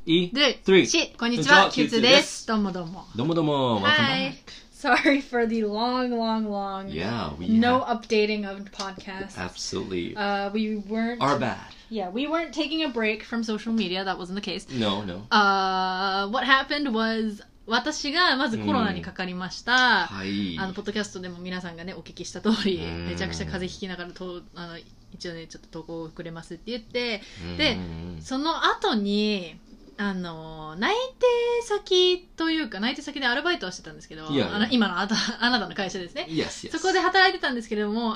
こんにちは、Q2 です。どうもどうも。 どうもどうも。 Hi. Sorry for the long, no updating of podcasts. Absolutely. We weren't. Our bad. Yeah, we weren't taking a break from social media. That wasn't the case. No. What happened was, 私がまずコロナにかかりました。 はい。 ポッドキャストでも皆さんがね、お聞きした通り、めちゃくちゃ風邪ひきながら一応ね、ちょっと投稿をくれますって言って、で、その後に、内定先というか、内定先でアルバイトをしてたんですけど、今のあなたの会社ですね。 Yes. そこで働いてたんですけれども、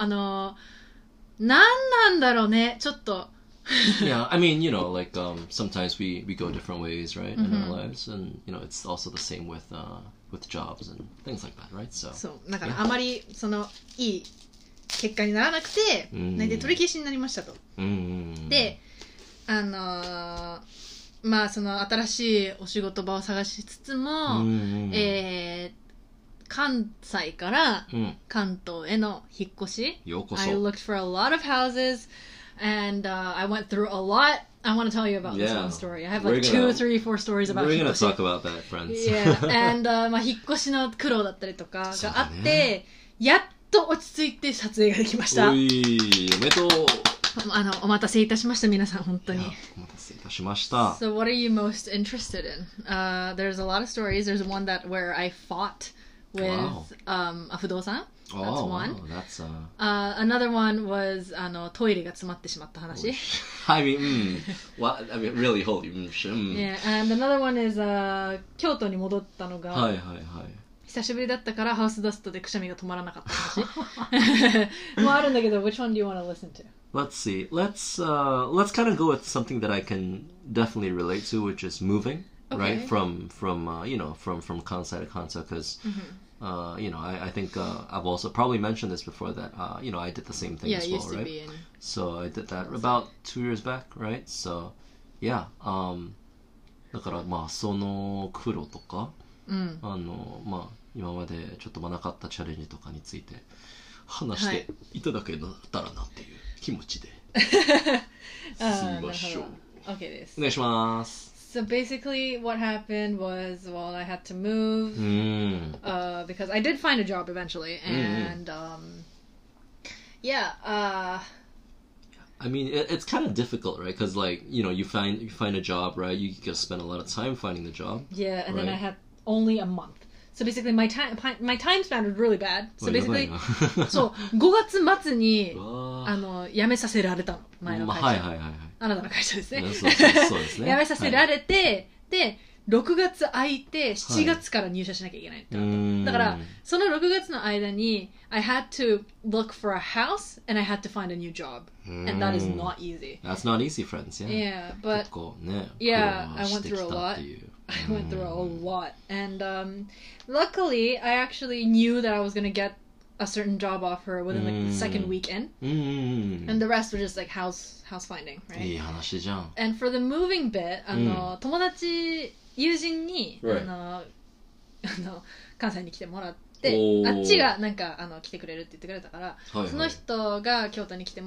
なんだろうね、ちょっと。 Yeah, I mean, like, sometimes we go different ways, right, in our lives, and, it's also the same with jobs and things like that, right? So. そう、だからあまり、いい結果にならなくて、内定取り消しになりましたと。で、まあ、新しいお仕事場を探しつつも、関西から関東への引っ越し。 ようこそ。 I looked for a lot of houses, and I went through a lot. I want to tell you about this one story. I have like 2, 3, 4 stories about 引っ越し。We're gonna talk about that, friends. Yeah, and まあ引っ越しの苦労だったりとかがあって、やっと落ち着いて撮影ができました。 おめでとう。 お待たせいたしました、皆さん、本当に。 お待たせいたしました。 So, what are you most interested in? There's a lot of stories. There's one where I fought with a 不動産。That's one. Another one was トイレが詰まってしまった話。 I mean, really holy. Yeah, and another one is 京都に戻ったのが。久しぶりだったからハウスダストでくしゃみが止まらなかった話もあるんだけど Which one do you want to listen to? Let's see. Let's kind of go with something that I can definitely relate to, which is moving, right? From Kansai to Kansai, because I think I've also probably mentioned this before that I did the same thing as well, right? So I did that about 2 years back, right? So yeah, だからまあその苦労とか、まあ今までちょっとなかったチャレンジとかについて話していただけたらなっていう気持ちで進みましょう。 OK です。 お願いします。 So basically what happened was, well, I had to move because I did find a job eventually, and I mean, it's kind of difficult, right? Because like, you find a job, right? You gotta spend a lot of time finding the job. Yeah, and then I had only a month. So basically my time span was really bad. So basically, そう、5月末に辞めさせられたの、前の会社。あなたの会社ですね。 そうですね。 辞めさせられて、で、6月空いて7月から入社しなきゃいけないってなった。だから、その6月の間に I had to look for a house and I had to find a new job. And that is not easy. That's not easy, friends. Yeah, but I went through a lot. I went through a lot. And luckily, I actually knew that I was going to get a certain job offer within like the second weekend. And the rest were just like house finding, right? いい話じゃん。 And for the moving bit, 友達、友人に、関西に来てもらって、あっちがなんか来てくれるって言ってくれたから、その人が京都に来て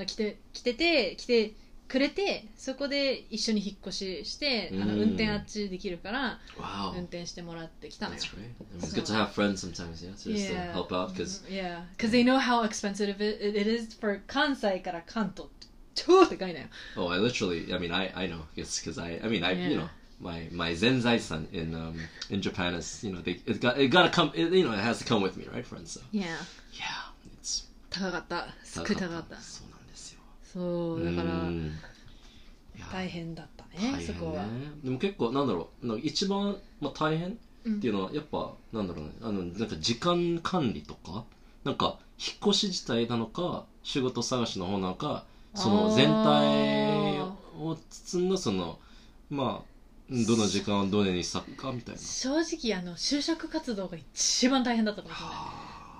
くれて、そこで一緒に引っ越しして、運転あっちできるから、運転してもらってきたのよ。 It's good to have friends sometimes, yeah, just to help out, because they know how expensive it is for 関西から関東。超高いのよ。 Oh, I mean, I know, because my 全財産 in Japan is, it gotta come, it has to come with me, right, friends? So. Yeah, it's 高かった。すっごい高かった。 そうなんですよ。 そう、だから大変だったね、そこは。 でも結構なんだろう、一番大変っていうのはやっぱなんだろうね、なんか時間管理とか、なんか引っ越し自体なのか、仕事探しの方なのか。その全体を包んだまあどの時間をどれに割くかみたいな。 正直就職活動が一番大変だったかもしれない。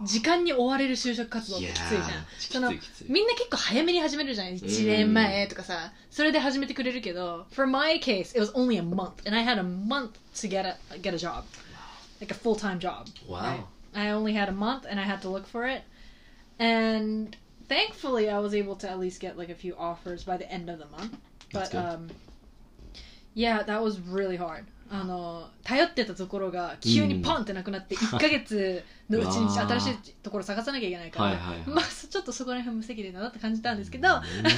時間に追われる就職活動ってきついじゃん。みんな結構早めに始めるじゃん。1年前とかさ、それで始めてくれるけど、for my case it was only a month and I had a month to get a job, like a full-time job. Wow. I only had a month and I had to look for it, and thankfully I was able to at least get like a few offers by the end of the month. But Yeah, that was really hard. 頼ってたところが急にポンってなくなって1ヶ月のうちに新しいところ探さなきゃいけないから、まあちょっとそこら辺無責任だなって感じたんですけど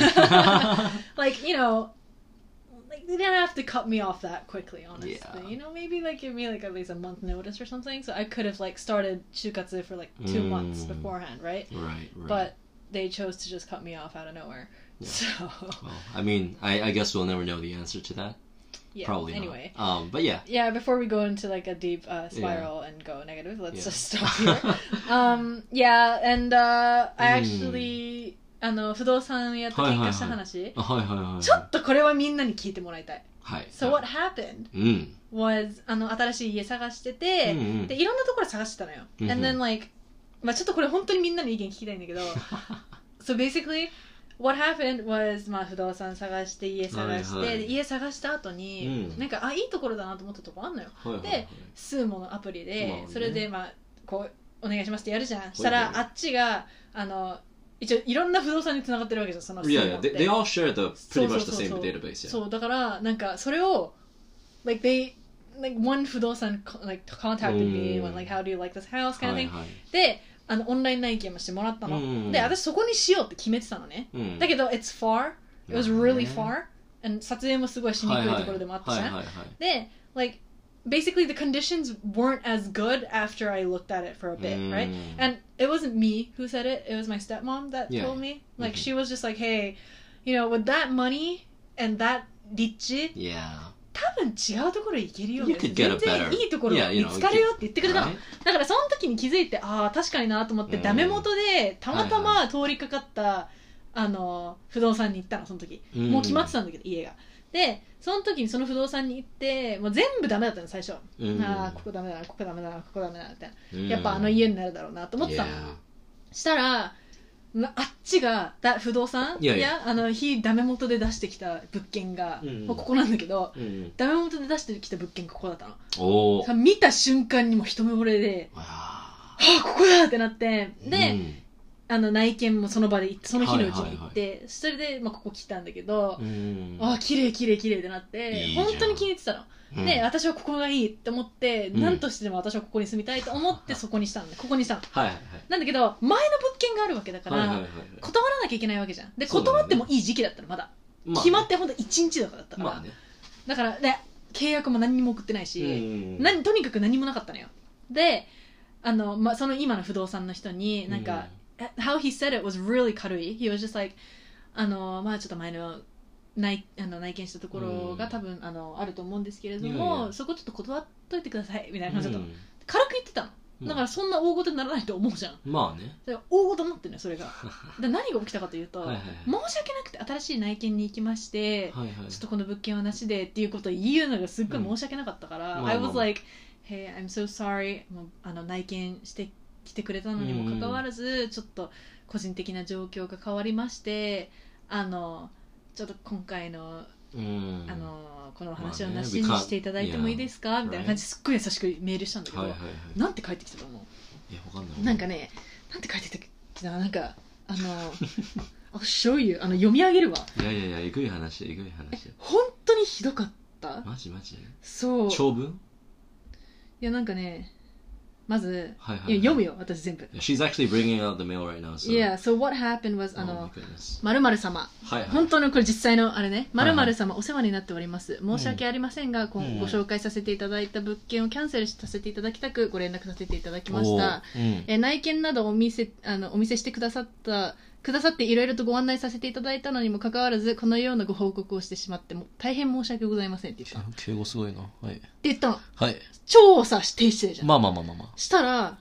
like, you know, like they didn't have to cut me off that quickly, honestly. Yeah. You know, maybe like give me like at least a month notice or something. So I could have like started 就活 for like 2 months beforehand, right? Right. But they chose to just cut me off out of nowhere. Yeah. So, well, I mean, I guess we'll never know the answer to that. Yeah, probably anyway. Not. But yeah. Yeah, before we go into like a deep spiral and go negative, let's just stop here. Yeah, and I actually 不動産屋と喧嘩した話、ちょっとこれはみんなに聞いてもらいたい。So what happened was 新しい家探してて、でいろんなところ探してたのよ。And then like まあちょっとこれ本当にみんなの意見聞きたいんだけど、So basically what happened was まあ不動産探して家探して、で家探した後に、なんかいいところだなと思ったとこあんのよ。で、スーモのアプリで、それでまあこうお願いしますってやるじゃん。したらあっちが一応いろんな不動産に繋がってるわけじゃん、そのスーモって。 Yeah, they all share the pretty much the same database. そうだからなんかそれを like one 不動産 like contacted me and like how do you like this house kind of thing でオンライン内見もしてもらったの。で、私そこにしようって決めてたのね。だけど it's far, it was really far, and 撮影もすごいしにくいところでもあったじゃん。で、like basically the conditions weren't as good after I looked at it for a bit, right? And it wasn't me who said it, it was my stepmom that told me. Like she was just like, hey, you know, with that money and that 立地、多分違うところ行けるよ。全然いいところ見つかるよって言ってくれたの。だからその時に気づいて、ああ確かになと思ってダメ元でたまたま通りかかった不動産に行ったの、その時。もう決まってたんだけど家が。でその時にその不動産に行ってもう全部ダメだったの最初、ああここダメだなここダメだなここダメだなみたいな、やっぱ家になるだろうなと思ってたの。したらあっちが不動産非ダメ元で出してきた物件が、ここなんだけど、ダメ元で出してきた物件がここだったの。見た瞬間にも一目惚れで、あここだってなって、で内見もその場で行ってその日のうちに行って、それで、まあ、ここ来たんだけど、あ綺麗綺麗綺麗ってなって本当に気に入ってたの。で私はここがいいって思って、何としてでも私はここに住みたいと思ってそこにしたんで、ここにしたの。なんだけど前の物件があるわけだから断らなきゃいけないわけじゃん。で断ってもいい時期だったのまだ、決まってほんと1日とかだったから、だからで契約も何にも送ってないし、とにかく何もなかったのよ。でまあ、その今の不動産の人になんか、how he said it was really 軽い。He was just like まあちょっと前の内見したところが多分あると思うんですけれども、そこちょっと断っといてくださいみたいな感じだったの。軽く言ってたの。だからそんな大事にならないと思うじゃん。 まあね。 大事になってるのよそれが。で何が起きたかというと、申し訳なくて新しい内見に行きまして、ちょっとこの物件はなしでっていうことを言うのがすっごい申し訳なかったから、I was like, hey, I'm so sorry. もう内見して来てくれたのにもかかわらず、ちょっと個人的な状況が変わりまして、ちょっと今回の、この話をなしにしていただいてもいいですか、みたいな感じですっごい優しくメールしたんだけど、なんて返ってきたと思う？ いやわかんない。 なんかね、なんて返ってきたなんかI'll show you 読み上げるわ。 いやいやいや、えぐい話えぐい話。 本当にひどかった。 マジマジ。 そう。 長文？ いやなんかね。まず、読むよ、私全部。 She's actually bringing out the mail right now. So. Yeah, so what happened was, 〇〇様。本当のこれ実際のあれね、〇〇様お世話になっております。申し訳ありませんが、ご紹介させていただいた物件をキャンセルさせていただきたくご連絡させていただきました。内見などお見せしてくださっていろいろとご案内させていただいたのにもかかわらずこのようなご報告をしてしまっても大変申し訳ございませんって言ったの。 敬語すごいな。はい。って言ったの。 はい。 超さ低姿勢じゃん。 まあまあまあまあまあ。 したら、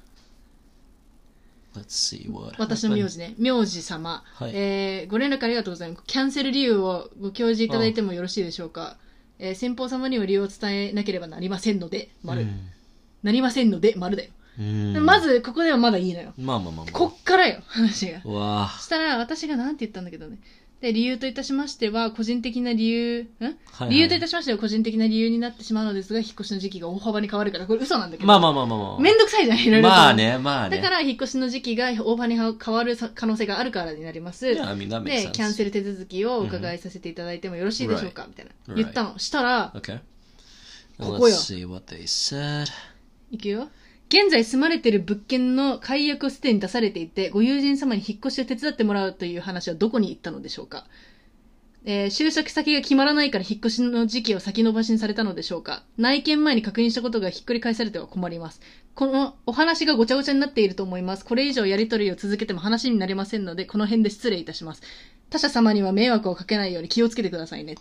Let's see what 私の名字ね、名字様、ご連絡ありがとうございます。キャンセル理由をご教示いただいてもよろしいでしょうか。先方様には理由を伝えなければなりませんので、丸。なりませんので、丸だよ。まずここではまだいいのよ。 まあまあまあ、 こっからよ話が。 わしたら私がなんて言ったんだけどね。 で、理由といたしましては、個人的な理由、 はいはい、 理由といたしましては、個人的な理由になってしまうのですが、引っ越しの時期が大幅に変わるから、これ嘘なんだけど。 まあ。 めんどくさいじゃん、いろいろと。 まあね。 だから、引っ越しの時期が大幅に変わる可能性があるからになります。 Yeah, I mean, that makes sense. で、キャンセル手続きをお伺いさせていただいてもよろしいでしょうか、みたいな。言ったの。したら、 Okay. ここよ。 Let's see what they said. いくよ。現在住まれている物件の解約をすでに出されていて、ご友人様に引っ越しを手伝ってもらうという話はどこに行ったのでしょうか。就職先が決まらないから引っ越しの時期を先延ばしにされたのでしょうか。内見前に確認したことがひっくり返されては困ります。このお話がごちゃごちゃになっていると思います。これ以上やり取りを続けても話になりませんので、この辺で失礼いたします。他者様には迷惑をかけないように気をつけてくださいね。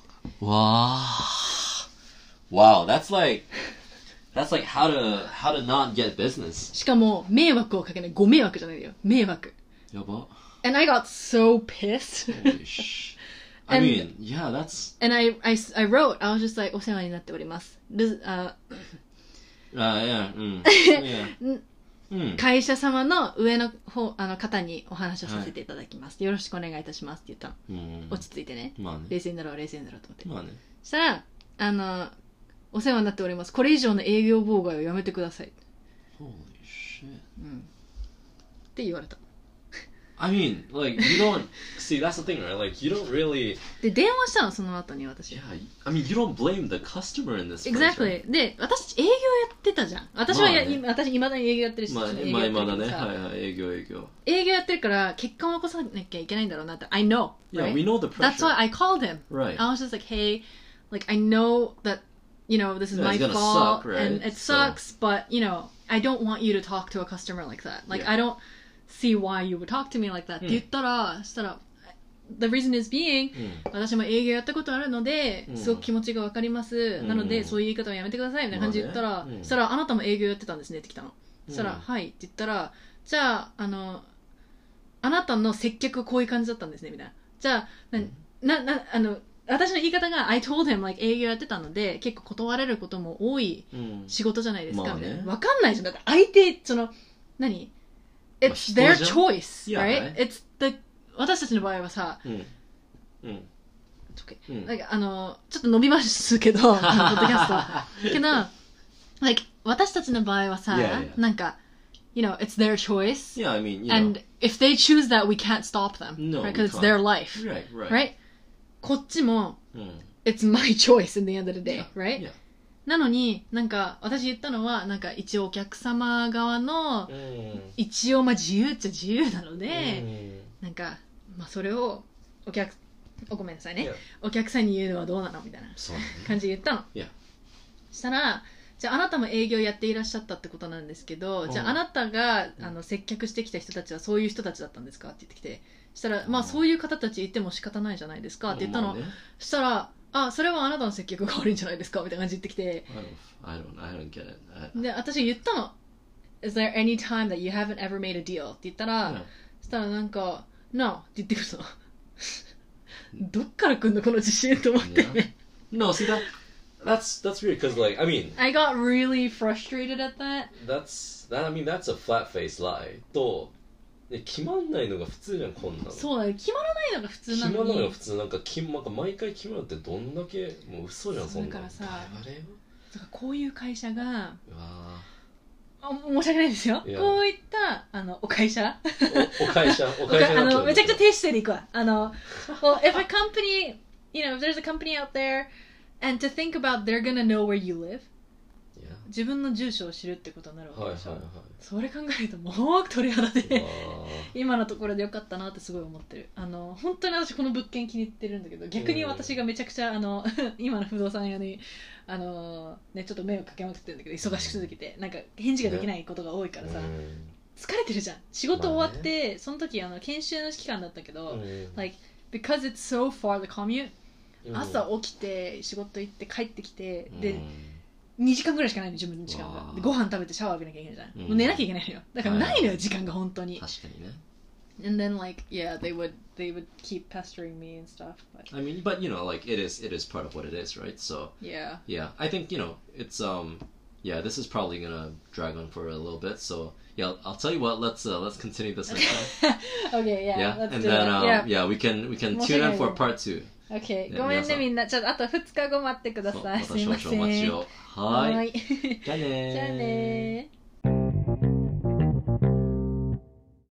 Wow, that's like how to not get business. しかも、迷惑をかけない。ご迷惑じゃないよ。迷惑。 やば。 And I got so pissed. Holy sh. I mean, yeah, that's. And I wrote, I was just like, お世話になっております。 Yeah. Yeah. 会社様の上の方にお話をさせていただきます。よろしくお願いいたしますって言ったの。落ち着いてね。 まあね。 冷静になろうと思って。 まあね。 そしたら、お世話になっております。これ以上の営業妨害をやめてください。 Holy shit. って言われた。 I mean, like, you don't see, that's the thing, right? Like, you don't really. で、電話したの、その後に私。 Yeah, I mean, you don't blame the customer in this. Exactly. で、私営業やってたじゃん。私は私未だに営業やってるし。 まあね。はい。営業。 営業やってるから結果を起こさなきゃいけないんだろうなって。I know. Yeah, we know the pressure. That's why I called him. Right. I was just like, hey, like, I know that, you know, this is my fault. Suck, right? And it sucks, but, you know, I don't want you to talk to a customer like that. Like, I don't see why you would talk to me like that. って言ったら、そしたら、The reason is being、私も営業やったことあるので、すごく気持ちがわかります。なので、そういう言い方はやめてくださいみたいな感じで言ったら、そしたら、あなたも営業やってたんですねって来たの。そしたら、はいって言ったら、じゃあ、あなたの接客こういう感じだったんですねみたいな。じゃあ、私の言い方が I told him like 営業やってたので結構断れることも多い仕事じゃないですかみたいな。わかんないじゃん。だって相手何 It's their choice, right? It's the 私たちの場合はさ、なんかちょっと伸びますけど、ポッドキャストけど、like 私たちの場合はさ、なんかYou know, it's their choice. Yeah, I mean, and if they choose that, we can't stop them. No, right? Because it's their life. Right. こっちも、it's my choice in the end of the day, right? Yeah. なのに、なんか、私言ったのは、なんか、一応お客様側の、一応、まあ、自由っちゃ自由なので、なんか、まあ、それを、ごめんなさいね。お客さんに言うのはどうなのみたいな感じで言ったの。したら、じゃああなたも営業やっていらっしゃったってことなんですけど、じゃああなたが接客してきた人たちはそういう人たちだったんですかって言ってきて、したら、まあそういう方たちいても仕方ないじゃないですかって言ったの。したら、それはあなたの接客が悪いんじゃないですかみたいな感じで言ってきて、 I don't get it. で、私言ったの。Is there any time that you haven't ever made a deal? って言ったら、したらなんか、No って言ってくるの。どっから来んのこの自信と思ってね。 No, see that's weird because like I mean I got really frustrated at that. I mean that's a flat faced lie. と決まんないのが普通じゃんこんなの。 そうだよ。決まらないのが普通なのに。 決まらないのが普通なんか毎回決まるってどんだけもう嘘じゃんそんなの。 だからさ、こういう会社が申し訳ないですよ。こういったお会社お会社めちゃくちゃ低姿勢でいくわ。well, if a company, you know, if there's a company out there and to think about they're gonna know where you live. 自分の住所を知るってことになるわけでしょ。それ考えるともう鳥肌で今のところでよかったなってすごい思ってる。本当に私この物件気に入ってるんだけど、逆に私がめちゃくちゃ今の不動産屋にね、ちょっと迷惑かけまくってるんだけど、忙しくすぎてなんか返事ができないことが多いからさ、疲れてるじゃん。仕事終わって、その時研修の期間だったけど、like because it's so far the commute、朝起きて仕事行って帰ってきて、で2時間ぐらいしかないの自分の時間が。ご飯食べてシャワー浴びなきゃいけないじゃん。もう寝なきゃいけないのよ。だからないのよ時間が本当に。 確かにね。 And then like yeah, they would keep pestering me and stuff. I mean, but you know, like it is part of what it is, right? So yeah. I think you know it's yeah, this is probably gonna drag on for a little bit. So yeah, I'll tell you what. Let's continue this next time. Okay, yeah. Yeah, Let's and do then that. yeah, we can tune in for part 2. Okay, ねごめんね皆さんみんな。ちょっとあと2日後待ってください。すいません。 また少々お待ちを。はい。 はい。 じゃあねー。 じゃあねー。